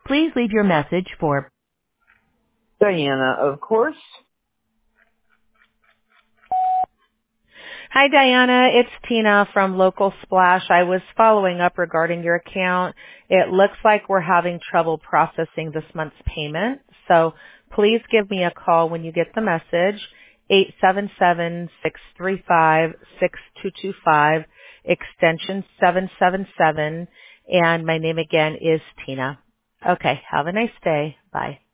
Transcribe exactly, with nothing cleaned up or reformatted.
Please leave your message for Diana, of course. Hi, Diana. It's Tina from Local Splash. I was following up regarding your account. It looks like we're having trouble processing this month's payment. So please give me a call when you get the message, eight seven seven, six three five, six two two five, extension seven seven seven. And my name again is Tina. Okay. Have a nice day. Bye.